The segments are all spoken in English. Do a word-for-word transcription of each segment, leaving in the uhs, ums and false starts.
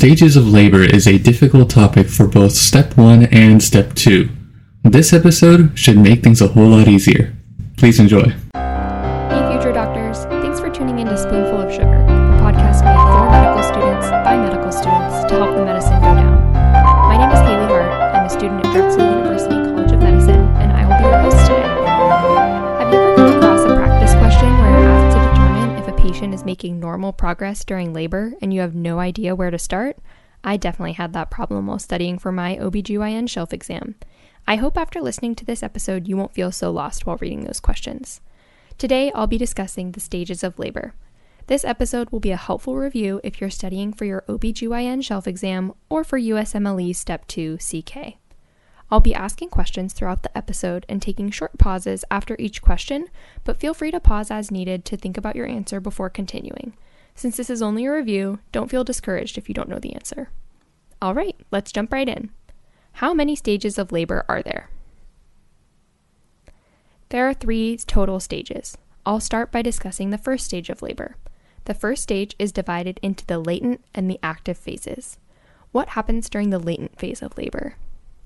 stages of labor is a difficult topic for both step one and step two. This episode should make things a whole lot easier. Please enjoy. Hey future doctors, thanks for tuning in to Spoonful of Sugar, a podcast made for medical students by medical students to help the medicine go down. My name is Haley Hart. I'm a student at Drexel University College of Medicine, and I will be your host today. Have you ever come across a practice question where you're asked to determine if a patient is making normal progress during labor and you have no idea where to start? I definitely had that problem while studying for my O B G Y N shelf exam. I hope after listening to this episode you won't feel so lost while reading those questions. Today I'll be discussing the stages of labor. This episode will be a helpful review if you're studying for your O B G Y N shelf exam or for U S M L E Step two C K. I'll be asking questions throughout the episode and taking short pauses after each question, but feel free to pause as needed to think about your answer before continuing. Since this is only a review, don't feel discouraged if you don't know the answer. All right, let's jump right in. How many stages of labor are there? There are three total stages. I'll start by discussing the first stage of labor. The first stage is divided into the latent and the active phases. What happens during the latent phase of labor?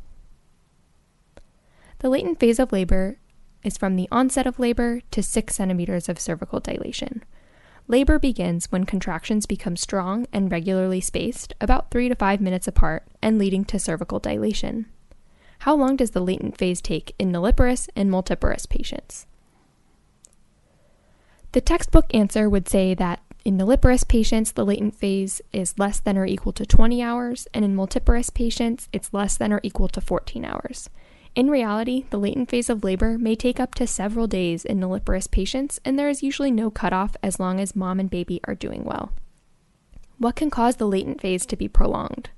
The latent phase of labor is from the onset of labor to six centimeters of cervical dilation. Labor begins when contractions become strong and regularly spaced, about three to five minutes apart, and leading to cervical dilation. How long does the latent phase take in nulliparous and multiparous patients? The textbook answer would say that in nulliparous patients, the latent phase is less than or equal to twenty hours, and in multiparous patients, it's less than or equal to fourteen hours. In reality, the latent phase of labor may take up to several days in nulliparous patients, and there is usually no cutoff as long as mom and baby are doing well. What can cause the latent phase to be prolonged?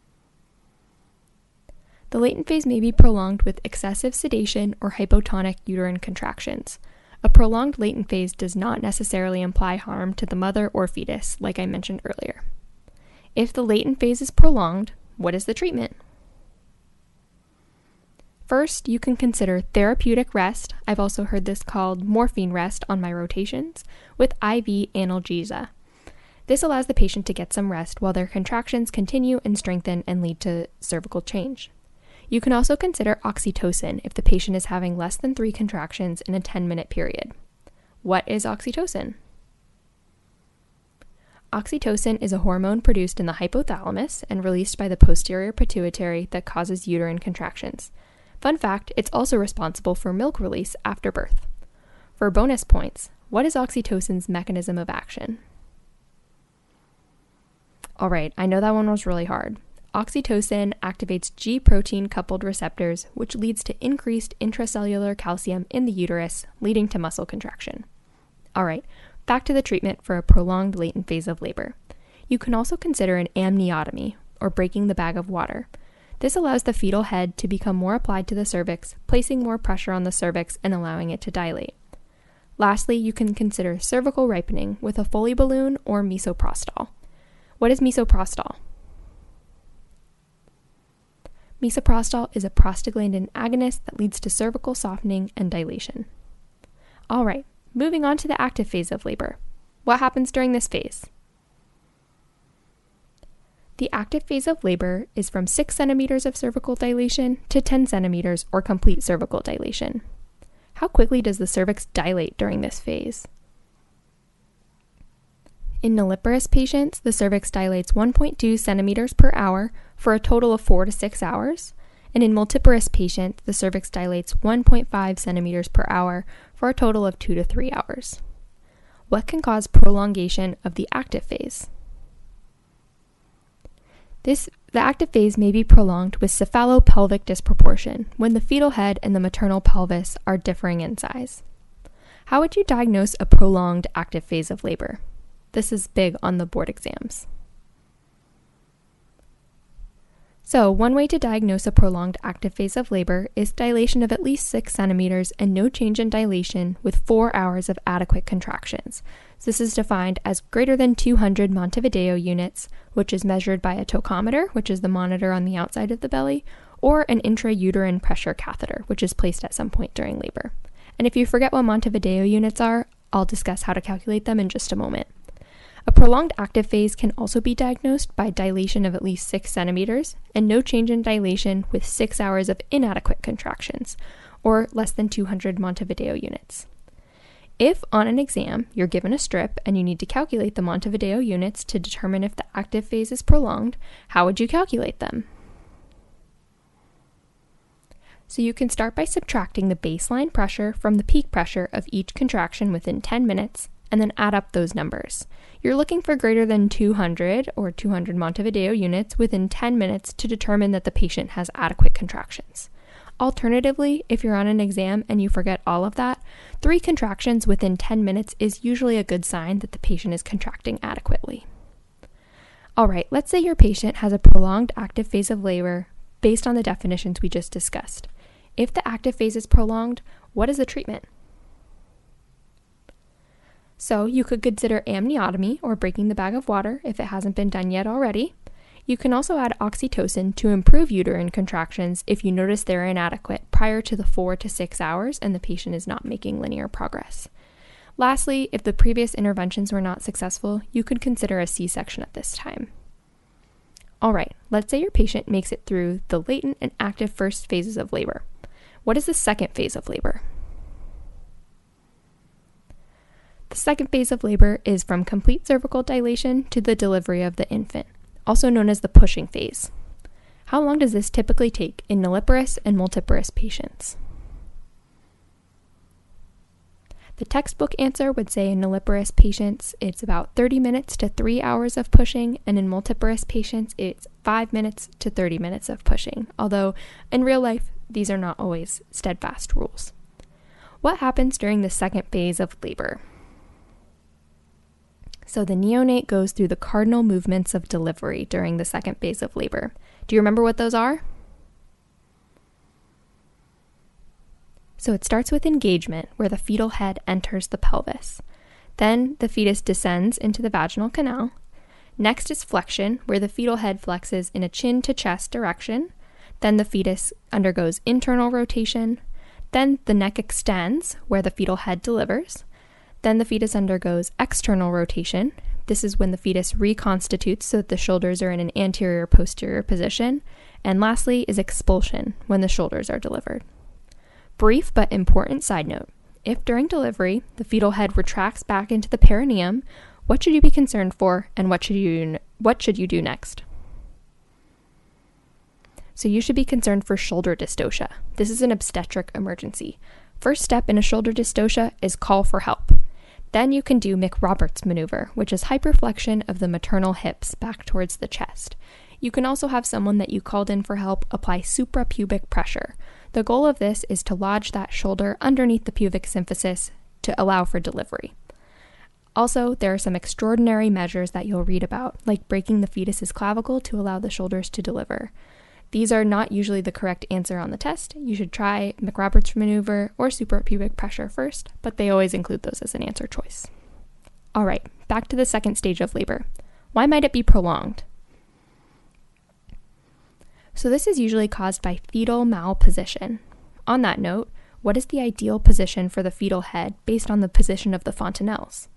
The latent phase may be prolonged with excessive sedation or hypotonic uterine contractions. A prolonged latent phase does not necessarily imply harm to the mother or fetus, like I mentioned earlier. If the latent phase is prolonged, what is the treatment? First, you can consider therapeutic rest, I've also heard this called morphine rest on my rotations, with I V analgesia. This allows the patient to get some rest while their contractions continue and strengthen and lead to cervical change. You can also consider oxytocin if the patient is having less than three contractions in a ten-minute period. What is oxytocin? Oxytocin is a hormone produced in the hypothalamus and released by the posterior pituitary that causes uterine contractions. Fun fact, it's also responsible for milk release after birth. For bonus points, what is oxytocin's mechanism of action? Alright, I know that one was really hard. Oxytocin activates G protein-coupled receptors, which leads to increased intracellular calcium in the uterus, leading to muscle contraction. Alright, back to the treatment for a prolonged latent phase of labor. You can also consider an amniotomy, or breaking the bag of water. This allows the fetal head to become more applied to the cervix, placing more pressure on the cervix and allowing it to dilate. Lastly, you can consider cervical ripening with a Foley balloon or misoprostol. What is misoprostol? Misoprostol is a prostaglandin agonist that leads to cervical softening and dilation. Alright, moving on to the active phase of labor. What happens during this phase? The active phase of labor is from six centimeters of cervical dilation to ten centimeters or complete cervical dilation. How quickly does the cervix dilate during this phase? In nulliparous patients, the cervix dilates one point two centimeters per hour for a total of four to six hours, and in multiparous patients, the cervix dilates one point five centimeters per hour for a total of two to three hours. What can cause prolongation of the active phase? This, the active phase may be prolonged with cephalopelvic disproportion when the fetal head and the maternal pelvis are differing in size. How would you diagnose a prolonged active phase of labor? This is big on the board exams. So, one way to diagnose a prolonged active phase of labor is dilation of at least six centimeters and no change in dilation with four hours of adequate contractions. So this is defined as greater than two hundred Montevideo units, which is measured by a tocometer, which is the monitor on the outside of the belly, or an intrauterine pressure catheter, which is placed at some point during labor. And if you forget what Montevideo units are, I'll discuss how to calculate them in just a moment. A prolonged active phase can also be diagnosed by dilation of at least six centimeters and no change in dilation with six hours of inadequate contractions, or less than two hundred Montevideo units. If on an exam you're given a strip and you need to calculate the Montevideo units to determine if the active phase is prolonged, how would you calculate them? So you can start by subtracting the baseline pressure from the peak pressure of each contraction within ten minutes and then add up those numbers. You're looking for greater than two hundred or two hundred Montevideo units within ten minutes to determine that the patient has adequate contractions. Alternatively, if you're on an exam and you forget all of that, three contractions within ten minutes is usually a good sign that the patient is contracting adequately. All right, let's say your patient has a prolonged active phase of labor based on the definitions we just discussed. If the active phase is prolonged, what is the treatment? So you could consider amniotomy or breaking the bag of water if it hasn't been done yet already. You can also add oxytocin to improve uterine contractions if you notice they're inadequate prior to the four to six hours and the patient is not making linear progress. Lastly, if the previous interventions were not successful, you could consider a C-section at this time. All right, let's say your patient makes it through the latent and active first phases of labor. What is the second phase of labor? The second phase of labor is from complete cervical dilation to the delivery of the infant, also known as the pushing phase. How long does this typically take in nulliparous and multiparous patients? The textbook answer would say in nulliparous patients, it's about thirty minutes to three hours of pushing, and in multiparous patients, it's five minutes to thirty minutes of pushing, although in real life, these are not always steadfast rules. What happens during the second phase of labor? So the neonate goes through the cardinal movements of delivery during the second phase of labor. Do you remember what those are? So it starts with engagement, where the fetal head enters the pelvis. Then the fetus descends into the vaginal canal. Next is flexion, where the fetal head flexes in a chin to chest direction. Then the fetus undergoes internal rotation. Then the neck extends, where the fetal head delivers. Then the fetus undergoes external rotation. This is when the fetus reconstitutes so that the shoulders are in an anterior-posterior position. And lastly is expulsion, when the shoulders are delivered. Brief but important side note, if during delivery the fetal head retracts back into the perineum, what should you be concerned for and what should you what should you do next? So you should be concerned for shoulder dystocia. This is an obstetric emergency. First step in a shoulder dystocia is call for help. Then you can do McRoberts maneuver, which is hyperflexion of the maternal hips back towards the chest. You can also have someone that you called in for help apply suprapubic pressure. The goal of this is to lodge that shoulder underneath the pubic symphysis to allow for delivery. Also, there are some extraordinary measures that you'll read about, like breaking the fetus's clavicle to allow the shoulders to deliver. These are not usually the correct answer on the test. You should try McRoberts maneuver or suprapubic pressure first, but they always include those as an answer choice. All right, back to the second stage of labor. Why might it be prolonged? So this is usually caused by fetal malposition. On that note, what is the ideal position for the fetal head based on the position of the fontanelles?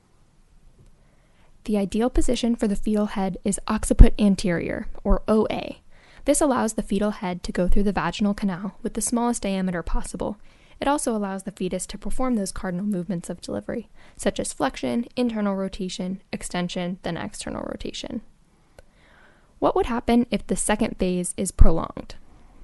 The ideal position for the fetal head is occiput anterior, or O A. This allows the fetal head to go through the vaginal canal with the smallest diameter possible. It also allows the fetus to perform those cardinal movements of delivery, such as flexion, internal rotation, extension, then external rotation. What would happen if the second phase is prolonged?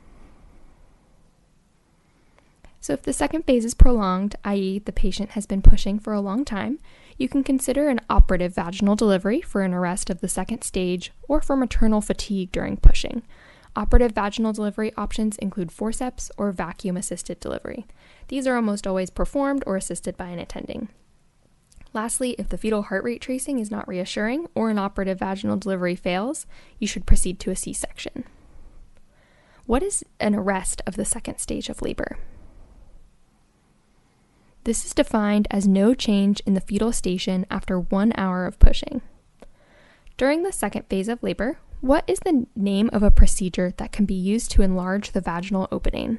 So if the second phase is prolonged, that is the patient has been pushing for a long time, you can consider an operative vaginal delivery for an arrest of the second stage or for maternal fatigue during pushing. Operative vaginal delivery options include forceps or vacuum-assisted delivery. These are almost always performed or assisted by an attending. Lastly, if the fetal heart rate tracing is not reassuring or an operative vaginal delivery fails, you should proceed to a C-section. What is an arrest of the second stage of labor? This is defined as no change in the fetal station after one hour of pushing. During the second phase of labor, what is the name of a procedure that can be used to enlarge the vaginal opening?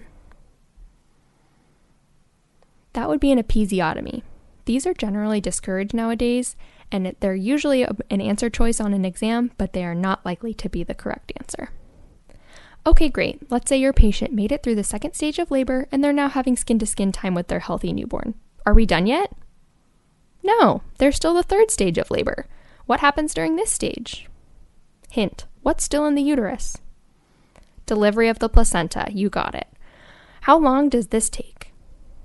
That would be an episiotomy. These are generally discouraged nowadays, and they're usually an answer choice on an exam, but they are not likely to be the correct answer. Okay, great. Let's say your patient made it through the second stage of labor and they're now having skin-to-skin time with their healthy newborn. Are we done yet? No, they're still the third stage of labor. What happens during this stage? Hint, what's still in the uterus? Delivery of the placenta, you got it. How long does this take?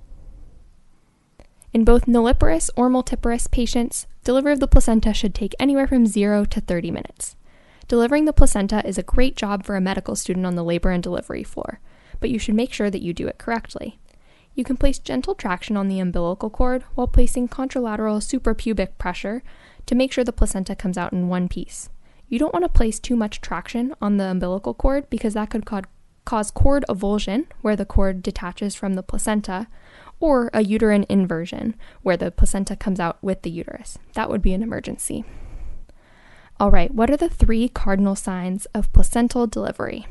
In both nulliparous or multiparous patients, delivery of the placenta should take anywhere from zero to thirty minutes. Delivering the placenta is a great job for a medical student on the labor and delivery floor, but you should make sure that you do it correctly. You can place gentle traction on the umbilical cord while placing contralateral suprapubic pressure to make sure the placenta comes out in one piece. You don't want to place too much traction on the umbilical cord because that could cause cord avulsion, where the cord detaches from the placenta, or a uterine inversion, where the placenta comes out with the uterus. That would be an emergency. All right, what are the three cardinal signs of placental delivery?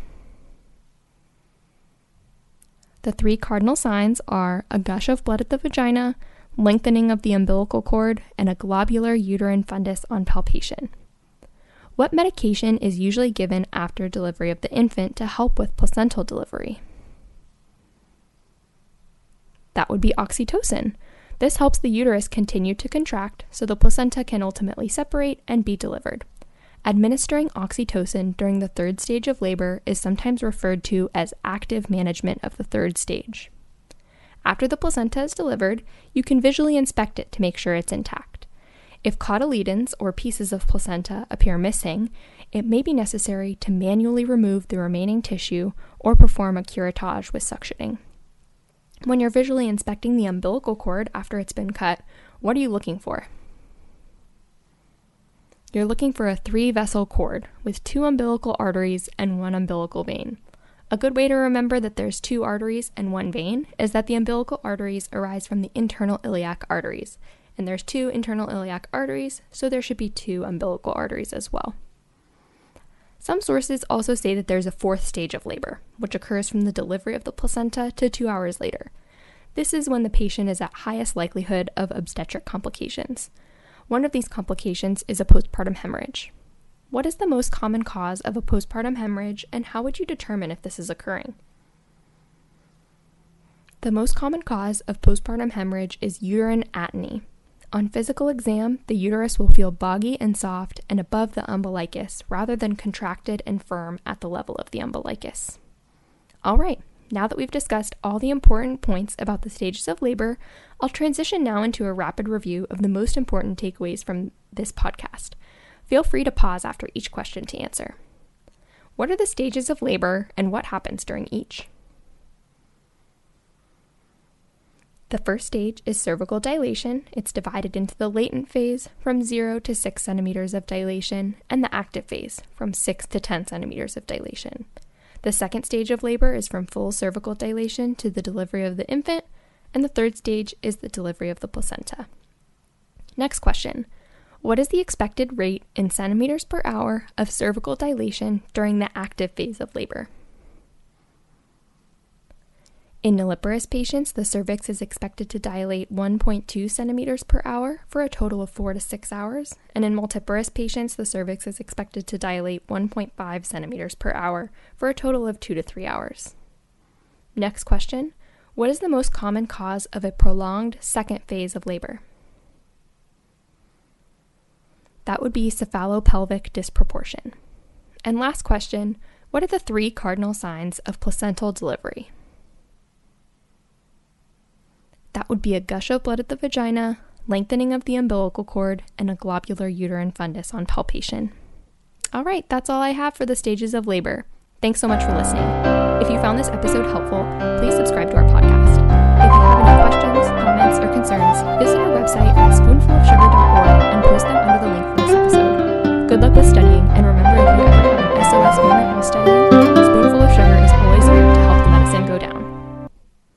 The three cardinal signs are a gush of blood at the vagina, lengthening of the umbilical cord, and a globular uterine fundus on palpation. What medication is usually given after delivery of the infant to help with placental delivery? That would be oxytocin. This helps the uterus continue to contract so the placenta can ultimately separate and be delivered. Administering oxytocin during the third stage of labor is sometimes referred to as active management of the third stage. After the placenta is delivered, you can visually inspect it to make sure it's intact. If cotyledons or pieces of placenta appear missing, it may be necessary to manually remove the remaining tissue or perform a curettage with suctioning. When you're visually inspecting the umbilical cord after it's been cut, what are you looking for? You're looking for a three-vessel cord with two umbilical arteries and one umbilical vein. A good way to remember that there's two arteries and one vein is that the umbilical arteries arise from the internal iliac arteries, and there's two internal iliac arteries, so there should be two umbilical arteries as well. Some sources also say that there's a fourth stage of labor, which occurs from the delivery of the placenta to two hours later. This is when the patient is at highest likelihood of obstetric complications. One of these complications is a postpartum hemorrhage. What is the most common cause of a postpartum hemorrhage, and how would you determine if this is occurring? The most common cause of postpartum hemorrhage is uterine atony. On physical exam, the uterus will feel boggy and soft and above the umbilicus rather than contracted and firm at the level of the umbilicus. All right, now that we've discussed all the important points about the stages of labor, I'll transition now into a rapid review of the most important takeaways from this podcast. Feel free to pause after each question to answer. What are the stages of labor and what happens during each? The first stage is cervical dilation. It's divided into the latent phase from zero to six centimeters of dilation and the active phase from six to ten centimeters of dilation. The second stage of labor is from full cervical dilation to the delivery of the infant, and the third stage is the delivery of the placenta. Next question. What is the expected rate in centimeters per hour of cervical dilation during the active phase of labor? In nulliparous patients, the cervix is expected to dilate one point two centimeters per hour for a total of four to six hours, and in multiparous patients, the cervix is expected to dilate one point five centimeters per hour for a total of two to three hours. Next question, what is the most common cause of a prolonged second phase of labor? That would be cephalopelvic disproportion. And last question, what are the three cardinal signs of placental delivery? That would be a gush of blood at the vagina, lengthening of the umbilical cord, and a globular uterine fundus on palpation. All right, that's all I have for the stages of labor. Thanks so much for listening. If you found this episode helpful, please subscribe to our podcast. If you have any questions, comments, or concerns, visit our website at spoonful of sugar dot org and post them